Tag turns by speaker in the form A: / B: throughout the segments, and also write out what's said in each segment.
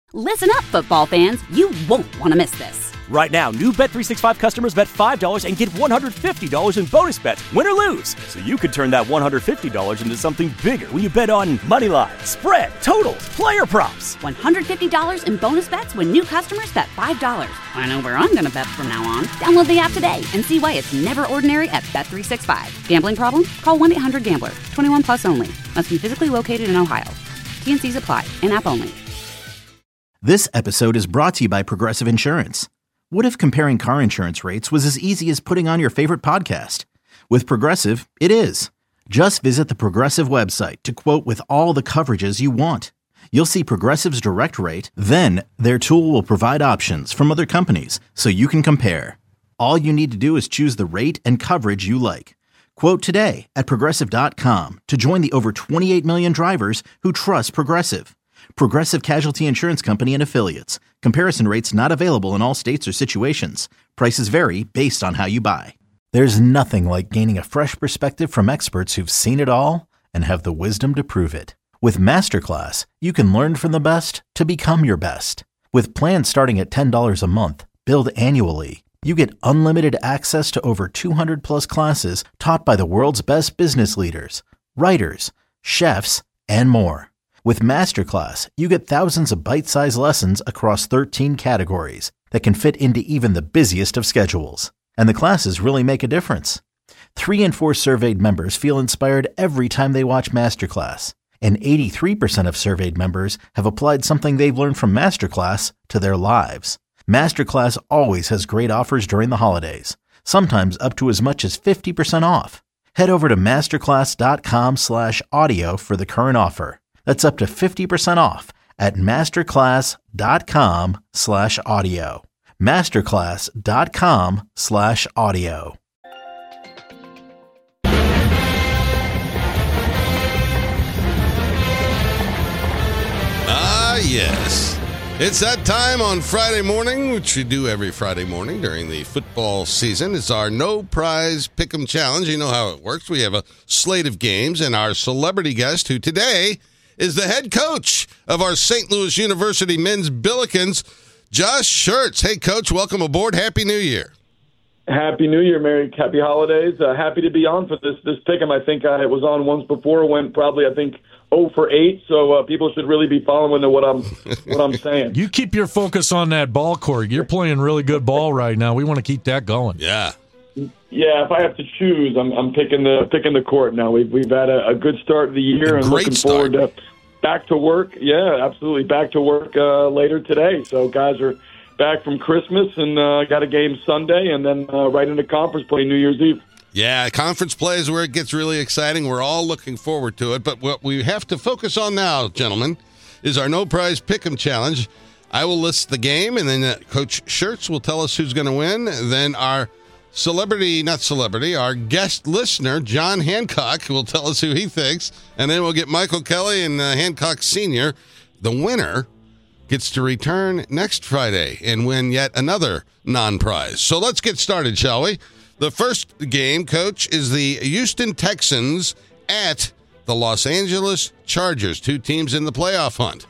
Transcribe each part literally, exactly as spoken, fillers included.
A: Listen up, football fans. You won't want to miss this.
B: Right now, new Bet three sixty-five customers bet five dollars and get one hundred fifty dollars in bonus bets, win or lose. So you could turn that one hundred fifty dollars into something bigger when you bet on money line, spread, totals, player props.
A: one hundred fifty dollars in bonus bets when new customers bet five dollars. I know where I'm going to bet from now on. Download the app today and see why it's never ordinary at Bet three sixty-five. Gambling problem? Call one eight hundred gambler. twenty-one plus only. Must be physically located in Ohio. T and C's apply. In-app only.
C: This episode is brought to you by Progressive Insurance. What if comparing car insurance rates was as easy as putting on your favorite podcast? With Progressive, it is. Just visit the Progressive website to quote with all the coverages you want. You'll see Progressive's direct rate, then their tool will provide options from other companies so you can compare. All you need to do is choose the rate and coverage you like. Quote today at Progressive dot com to join the over twenty-eight million drivers who trust Progressive. Progressive Casualty Insurance Company and Affiliates. Comparison rates not available in all states or situations. Prices vary based on how you buy. There's nothing like gaining a fresh perspective from experts who've seen it all and have the wisdom to prove it. With Masterclass, you can learn from the best to become your best. With plans starting at ten dollars a month, billed annually, you get unlimited access to over two hundred plus classes taught by the world's best business leaders, writers, chefs, and more. With Masterclass, you get thousands of bite-sized lessons across thirteen categories that can fit into even the busiest of schedules. And the classes really make a difference. Three in four surveyed members feel inspired every time they watch Masterclass. And eighty-three percent of surveyed members have applied something they've learned from Masterclass to their lives. Masterclass always has great offers during the holidays, sometimes up to as much as fifty percent off. Head over to masterclass.com slash audio for the current offer. That's up to fifty percent off at masterclass.com slash audio. Masterclass.com slash audio.
D: Ah, yes. It's that time on Friday morning, which we do every Friday morning during the football season. It's our No Prize Pick'em Challenge. You know how it works. We have a slate of games, and our celebrity guest, who today is the head coach of our Saint Louis University men's Billikens, Josh Schertz. Hey, Coach, welcome aboard. Happy New Year.
E: Happy New Year, Merry Happy Holidays. Uh, happy to be on for this this pick'em. I think I was on once before, went probably, I think, oh for eight, so uh, people should really be following what I'm what I'm saying.
F: You keep your focus on that ball court. You're playing really good ball right now. We want to keep that going.
D: Yeah.
E: Yeah, if I have to choose, I'm I'm picking the picking the court now. We've we've had a, a good start of the year,
D: A
E: and
D: great
E: looking
D: start.
E: forward to back to work. Yeah, absolutely, back to work uh, later today. So guys are back from Christmas and uh, got a game Sunday, and then uh, right into conference play New Year's Eve.
D: Yeah, conference play is where it gets really exciting. We're all looking forward to it. But what we have to focus on now, gentlemen, is our No Prize Pick'em Challenge. I will list the game, and then uh, Coach Schertz will tell us who's going to win. Then our celebrity, not celebrity, our guest listener, John Hancock, will tell us who he thinks. And then we'll get Michael Kelly and uh, Hancock Senior. The winner gets to return next Friday and win yet another non-prize. So let's get started, shall we? The first game, Coach, is the Houston Texans at the Los Angeles Chargers, two teams in the playoff hunt.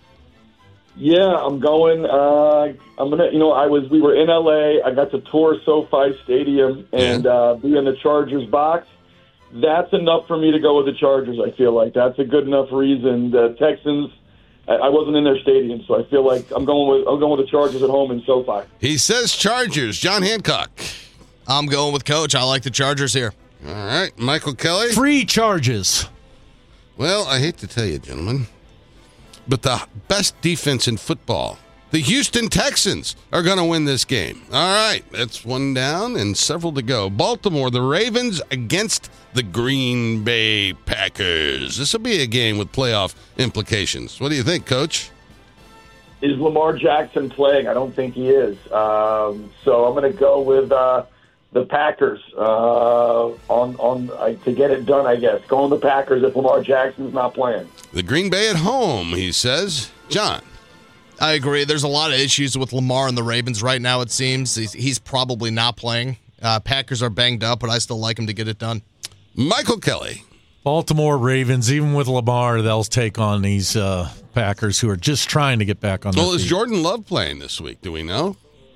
E: Yeah, I'm going. Uh, I'm gonna. You know, I was. We were in L A. I got to tour SoFi Stadium and
D: Yeah.
E: uh, be in the Chargers box. That's enough for me to go with the Chargers. I feel like that's a good enough reason. The Texans. I, I wasn't in their stadium, so I feel like I'm going with. I'm going with the Chargers at home in SoFi.
D: He says Chargers. John Hancock.
G: I'm going with Coach. I like the Chargers here.
D: All right, Michael Kelly.
F: Free charges.
D: Well, I hate to tell you, gentlemen, but the best defense in football, the Houston Texans, are going to win this game. All right, that's one down and several to go. Baltimore, the Ravens against the Green Bay Packers. This will be a game with playoff implications. What do you think, Coach?
E: Is Lamar Jackson playing? I don't think he is. Um, so I'm going to go with uh, the Packers uh, on on uh, to get it done, I guess. Going with the Packers if Lamar Jackson's not playing.
D: The Green Bay at home, he says. John.
G: I agree. There's a lot of issues with Lamar and the Ravens right now, it seems. He's, he's probably not playing. Uh, Packers are banged up, but I still like him to get it done.
D: Michael Kelly.
F: Baltimore Ravens, even with Lamar, they'll take on these uh, Packers who are just trying to get back on their
D: Well, is
F: feet.
D: Jordan Love playing this week? Do we know?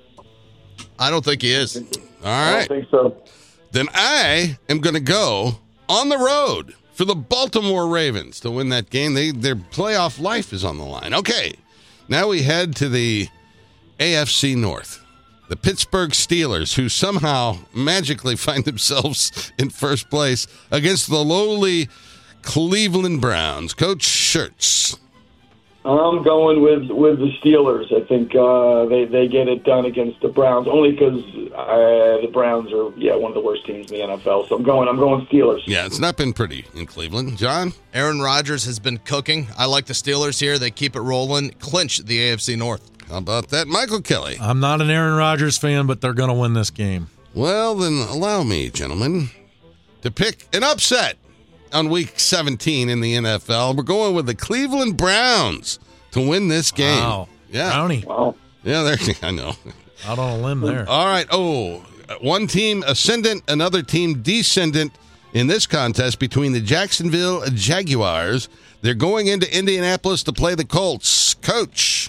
G: I don't think he is.
D: All
E: I
D: right.
E: don't think so.
D: Then I am going to go on the road for the Baltimore Ravens to win that game. They Their playoff life is on the line. Okay, now we head to the A F C North. The Pittsburgh Steelers, who somehow magically find themselves in first place against the lowly Cleveland Browns. Coach Schertz.
E: I'm going with, with the Steelers. I think uh, they they get it done against the Browns only because uh, the Browns are yeah one of the worst teams in the N F L. So I'm going I'm going Steelers.
D: Yeah, it's not been pretty in Cleveland. John?
G: Aaron Rodgers has been cooking. I like the Steelers here. They keep it rolling, clinch the A F C North.
D: How about that? Michael Kelly.
F: I'm not an Aaron Rodgers fan, but they're going to win this game.
D: Well, then allow me, gentlemen, to pick an upset on week seventeen in the N F L. We're going with the Cleveland Browns to win this game.
F: Wow.
D: Yeah.
F: Brownie.
E: Wow.
D: Yeah, there, I know.
F: Out on a limb there.
D: All right. Oh, one team ascendant, another team descendant in this contest between the Jacksonville Jaguars. They're going into Indianapolis to play the Colts. Coach.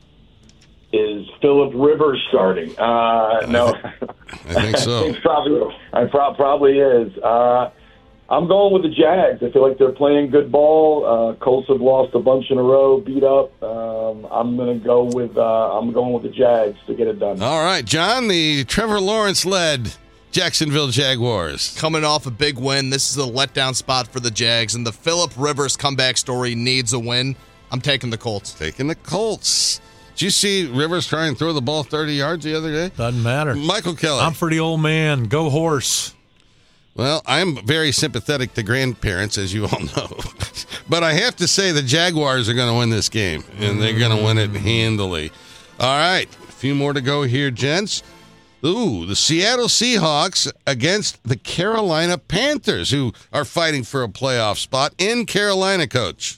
E: Is Philip Rivers starting? Uh, no.
D: I think so.
E: It's probably, I pro- probably is. Uh, I'm going with the Jags. I feel like they're playing good ball. Uh, Colts have lost a bunch in a row, beat up. Um, I'm going to go with uh, I'm going with the Jags to get it done.
D: All right, John, the Trevor Lawrence-led Jacksonville Jaguars.
G: Coming off a big win, this is a letdown spot for the Jags, and the Phillip Rivers comeback story needs a win. I'm taking the Colts.
D: Taking the Colts. Did you see Rivers try and throw the ball thirty yards the other day?
F: Doesn't matter.
D: Michael Kelly.
F: I'm for the old man. Go horse.
D: Well, I'm very sympathetic to grandparents, as you all know. But I have to say the Jaguars are going to win this game, and they're going to win it handily. All right, a few more to go here, gents. Ooh, the Seattle Seahawks against the Carolina Panthers, who are fighting for a playoff spot in Carolina, Coach.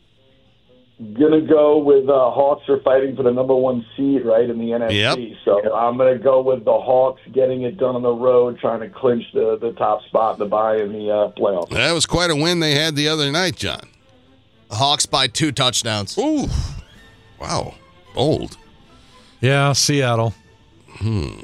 E: Gonna go with uh, Hawks are fighting for the number one seed, right, in the N F C.
D: Yep.
E: So I'm gonna go with the Hawks getting it done on the road, trying to clinch the, the top spot, the bye in the uh, playoffs.
D: That was quite a win they had the other night, John.
G: The Hawks by two touchdowns.
D: Ooh, wow, bold.
F: Yeah, Seattle.
D: Hmm.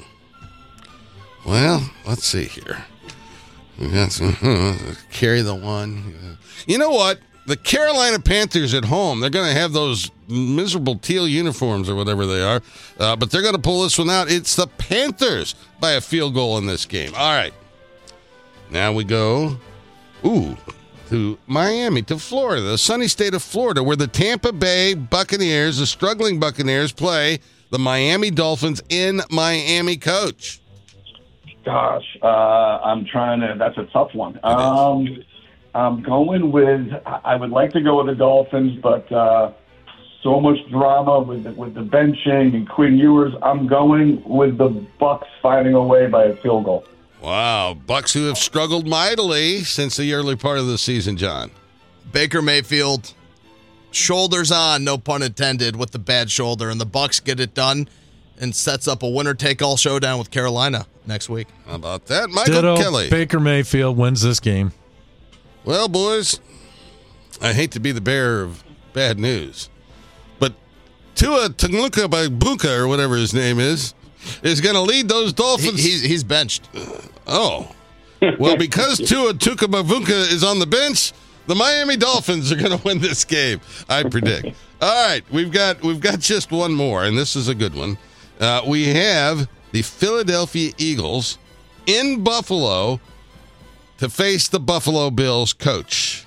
D: Well, let's see here. We got some, uh, carry the one. You know what? The Carolina Panthers at home, they're going to have those miserable teal uniforms or whatever they are, uh, but they're going to pull this one out. It's the Panthers by a field goal in this game. All right. Now we go, ooh, to Miami, to Florida, the sunny state of Florida, where the Tampa Bay Buccaneers, the struggling Buccaneers, play the Miami Dolphins in Miami, Coach.
E: Gosh, uh, I'm trying to. That's a tough one. Um, I'm going with. I would like to go with the Dolphins, but uh, so much drama with the, with the benching and Quinn Ewers. I'm going with the Bucs finding a way by a field goal.
D: Wow, Bucks who have struggled mightily since the early part of the season, John.
G: Baker Mayfield, shoulders on, no pun intended, with the bad shoulder, and the Bucs get it done and sets up a winner-take-all showdown with Carolina next week.
D: How about that? Michael
F: Ditto,
D: Kelly.
F: Baker Mayfield wins this game.
D: Well, boys, I hate to be the bearer of bad news, but Tua Tagovailoa, or whatever his name is, is going to lead those Dolphins.
G: He, he's, he's benched.
D: Oh. Well, because Tua Tagovailoa is on the bench, the Miami Dolphins are going to win this game, I predict. All right, we've got we've got just one more, and this is a good one. Uh, we have the Philadelphia Eagles in Buffalo to face the Buffalo Bills. Coach.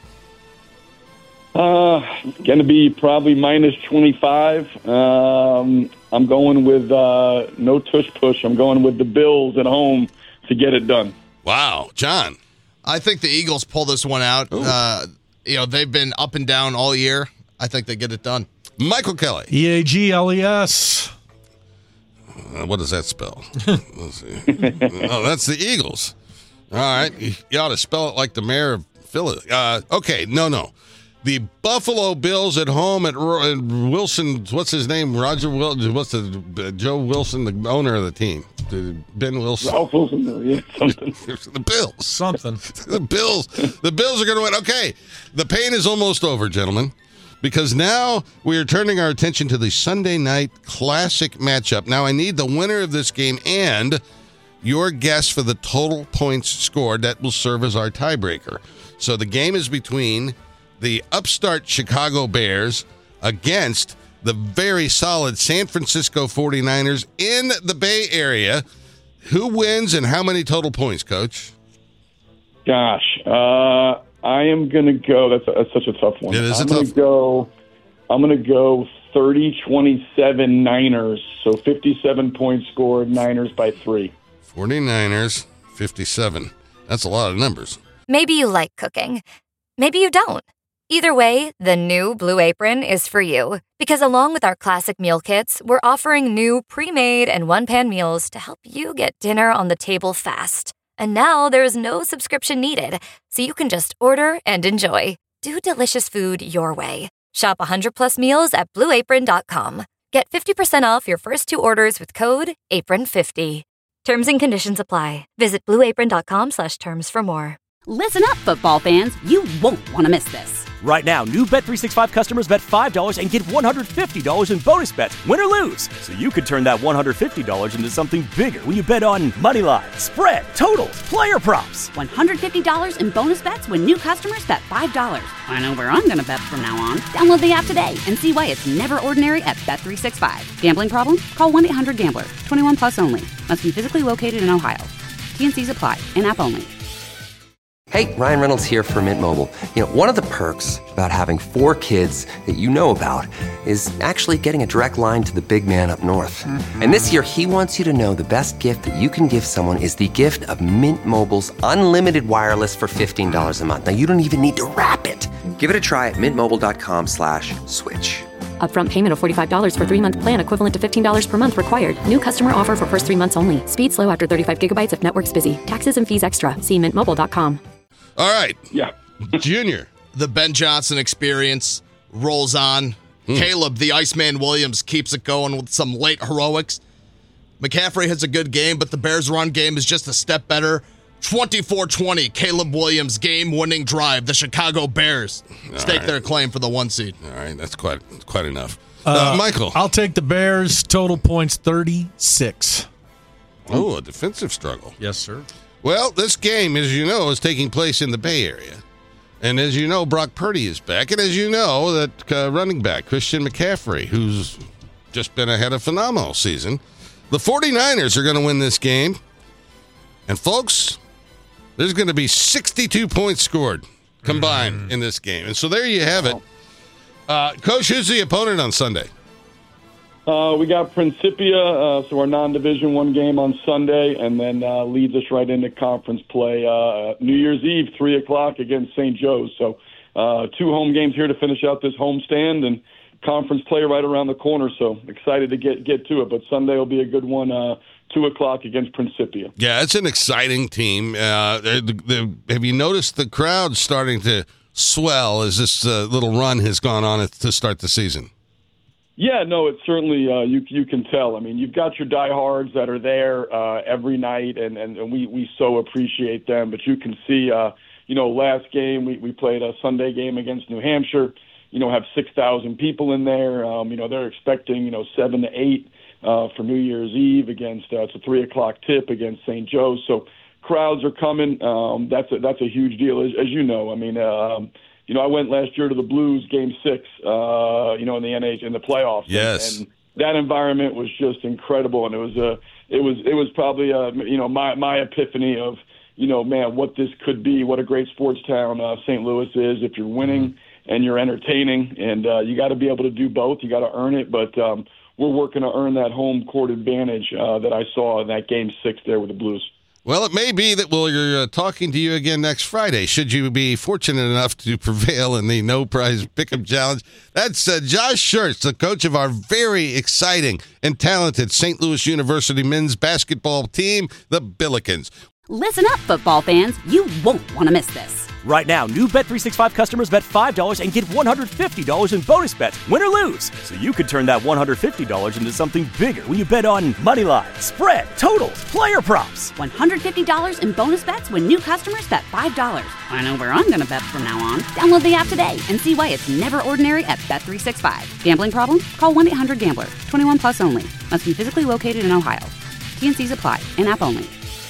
E: Uh, going to be probably minus twenty-five. Um, I'm going with uh, no tush push. I'm going with the Bills at home to get it done.
D: Wow, John.
G: I think the Eagles pull this one out. Uh, you know, they've been up and down all year. I think they get it done.
D: Michael Kelly.
F: E A G L E S.
D: Uh, what does that spell? Let's see. Oh, that's the Eagles. All right. You, you ought to spell it like the mayor of Philly. Uh, okay, no, no. The Buffalo Bills at home at Wilson, what's his name? Roger Wilson, what's the, uh, Joe Wilson, the owner of the team. Ben Wilson.
E: Ralph Wilson, yeah, something.
D: The Bills.
F: Something.
D: The Bills. The Bills are going to win. Okay, the pain is almost over, gentlemen, because now we are turning our attention to the Sunday night classic matchup. Now I need the winner of this game and your guess for the total points scored. That will serve as our tiebreaker. So the game is between the upstart Chicago Bears against the very solid San Francisco forty-niners in the Bay Area. Who wins and how many total points, Coach?
E: Gosh, uh, I am going to go. That's, a, that's such a tough one.
D: It is
E: I'm
D: a tough
E: gonna go. I'm going to go thirty twenty-seven Niners. So fifty-seven points scored, Niners by three.
D: forty-niners, fifty-seven. That's a lot of numbers.
H: Maybe you like cooking. Maybe you don't. Either way, the new Blue Apron is for you. Because along with our classic meal kits, we're offering new pre-made and one-pan meals to help you get dinner on the table fast. And now there's no subscription needed, so you can just order and enjoy. Do delicious food your way. Shop one hundred plus meals at blue apron dot com. Get fifty percent off your first two orders with code apron fifty. Terms and conditions apply. Visit blue apron dot com slash terms for more.
A: Listen up, football fans. You won't want to miss this.
B: Right now, new Bet three sixty-five customers bet five dollars and get one hundred fifty dollars in bonus bets, win or lose. So you could turn that one hundred fifty dollars into something bigger when you bet on money line, spread, totals, player props.
A: one hundred fifty dollars in bonus bets when new customers bet five dollars. I know where I'm going to bet from now on. Download the app today and see why it's never ordinary at Bet three sixty-five. Gambling problem? Call one eight hundred gambler. twenty-one plus only. Must be physically located in Ohio. T N Cs apply. In-app only.
I: Hey, Ryan Reynolds here for Mint Mobile. You know, one of the perks about having four kids that you know about is actually getting a direct line to the big man up north. Mm-hmm. And this year, he wants you to know the best gift that you can give someone is the gift of Mint Mobile's unlimited wireless for fifteen dollars a month. Now, you don't even need to wrap it. Give it a try at mintmobile.com slash switch.
J: Upfront payment of forty-five dollars for three-month plan equivalent to fifteen dollars per month required. New customer offer for first three months only. Speed slow after thirty-five gigabytes if network's busy. Taxes and fees extra. See mint mobile dot com.
D: All right.
E: Yeah.
D: Junior.
G: The Ben Johnson experience rolls on. Mm. Caleb, the Iceman Williams, keeps it going with some late heroics. McCaffrey has a good game, but the Bears' run game is just a step better. twenty-four twenty, Caleb Williams, game-winning drive. The Chicago Bears
D: All
G: stake
D: right.
G: their claim for the one seed.
D: All right, that's quite quite enough. Uh,
F: Uh,
D: Michael.
F: I'll take the Bears. Total points thirty-six.
D: Oh, a defensive struggle.
F: Yes, sir.
D: Well, this game, as you know, is taking place in the Bay Area. And as you know, Brock Purdy is back. And as you know, that uh, running back, Christian McCaffrey, who's just been had a phenomenal season. The forty-niners are going to win this game. And, folks, there's going to be sixty-two points scored combined mm. in this game. And so there you have it. Uh, Coach, who's the opponent on Sunday?
E: Uh, we got Principia, uh, so our non-division one game on Sunday, and then uh, leads us right into conference play uh, New Year's Eve, three o'clock against Saint Joe's. So uh, two home games here to finish out this homestand, and conference play right around the corner. So excited to get get to it. But Sunday will be a good one, uh, two o'clock against Principia.
D: Yeah, it's an exciting team. Uh, the, the, have you noticed the crowd starting to swell as this uh, little run has gone on to start the season?
E: Yeah, no, it's certainly uh, you you can tell. I mean, you've got your diehards that are there uh, every night, and, and, and we, we so appreciate them. But you can see, uh, you know, last game we, we played a Sunday game against New Hampshire. You know, have six thousand people in there. Um, you know, they're expecting you know seven to eight uh, for New Year's Eve against uh, it's a three o'clock tip against Saint Joe's. So crowds are coming. Um, that's a, that's a huge deal, as, as you know. I mean. Um, You know, I went last year to the Blues game six, uh, you know, in the N H in the playoffs.
D: Yes.
E: And, and that environment was just incredible. And it was a, it was, it was probably a, you know, my, my epiphany of, you know, man, what this could be, what a great sports town uh, Saint Louis is if you're winning and you're entertaining. And uh, you got to be able to do both. You got to earn it. But um, we're working to earn that home court advantage uh, that I saw in that game six there with the Blues.
D: Well, it may be that we're uh, talking to you again next Friday, should you be fortunate enough to prevail in the No Prize Pick'em Challenge. That's uh, Josh Schertz, the coach of our very exciting and talented Saint Louis University men's basketball team, the Billikens.
A: Listen up, football fans. You won't want to miss this.
B: Right now, new Bet three sixty-five customers bet five dollars and get one hundred fifty dollars in bonus bets, win or lose. So you could turn that one hundred fifty dollars into something bigger when you bet on money line, spread, totals, player props.
A: one hundred fifty dollars in bonus bets when new customers bet five dollars. I know where I'm going to bet from now on. Download the app today and see why it's never ordinary at Bet three sixty-five. Gambling problem? Call one eight hundred gambler. twenty-one plus only. Must be physically located in Ohio. T N Cs apply. In-app only.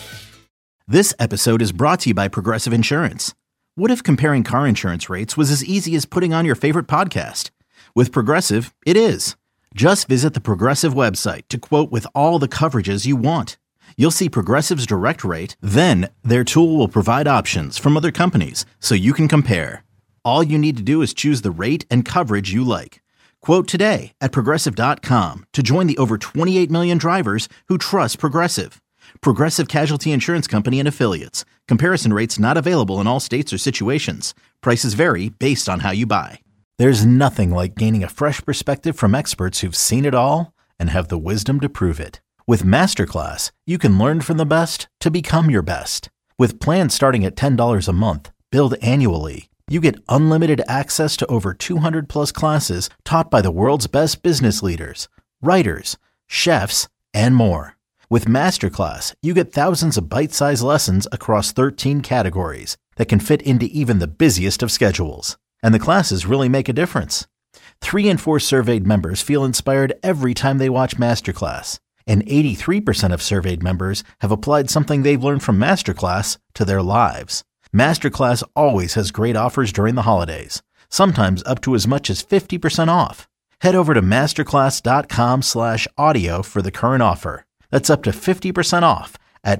C: This episode is brought to you by Progressive Insurance. What if comparing car insurance rates was as easy as putting on your favorite podcast? With Progressive, it is. Just visit the Progressive website to quote with all the coverages you want. You'll see Progressive's direct rate, then their tool will provide options from other companies so you can compare. All you need to do is choose the rate and coverage you like. Quote today at Progressive dot com to join the over twenty-eight million drivers who trust Progressive. Progressive Casualty Insurance Company and Affiliates. Comparison rates not available in all states or situations. Prices vary based on how you buy. There's nothing like gaining a fresh perspective from experts who've seen it all and have the wisdom to prove it. With Masterclass, you can learn from the best to become your best. With plans starting at ten dollars a month, billed annually, you get unlimited access to over two hundred plus classes taught by the world's best business leaders, writers, chefs, and more. With Masterclass, you get thousands of bite-sized lessons across thirteen categories that can fit into even the busiest of schedules. And the classes really make a difference. Three in four surveyed members feel inspired every time they watch Masterclass. And eighty-three percent of surveyed members have applied something they've learned from Masterclass to their lives. Masterclass always has great offers during the holidays, sometimes up to as much as fifty percent off. Head over to masterclass.com slash audio for the current offer. That's up to fifty percent off at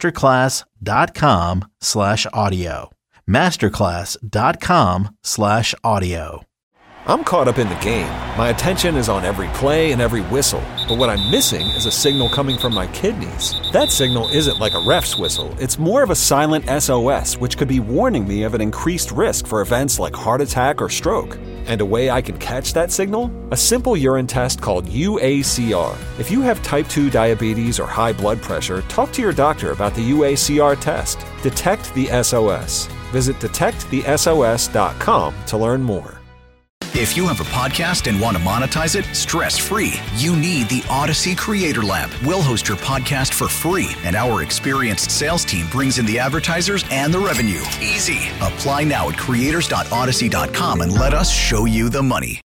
C: masterclass.com slash audio. Masterclass.com slash audio.
K: I'm caught up in the game. My attention is on every play and every whistle. But what I'm missing is a signal coming from my kidneys. That signal isn't like a ref's whistle. It's more of a silent S O S, which could be warning me of an increased risk for events like heart attack or stroke. And a way I can catch that signal? A simple urine test called U A C R. If you have type two diabetes or high blood pressure, talk to your doctor about the U A C R test. Detect the S O S. Visit detect the S O S dot com to learn more.
L: If you have a podcast and want to monetize it stress-free, you need the Odyssey Creator Lab. We'll host your podcast for free, and our experienced sales team brings in the advertisers and the revenue. Easy. Apply now at creators dot odyssey dot com and let us show you the money.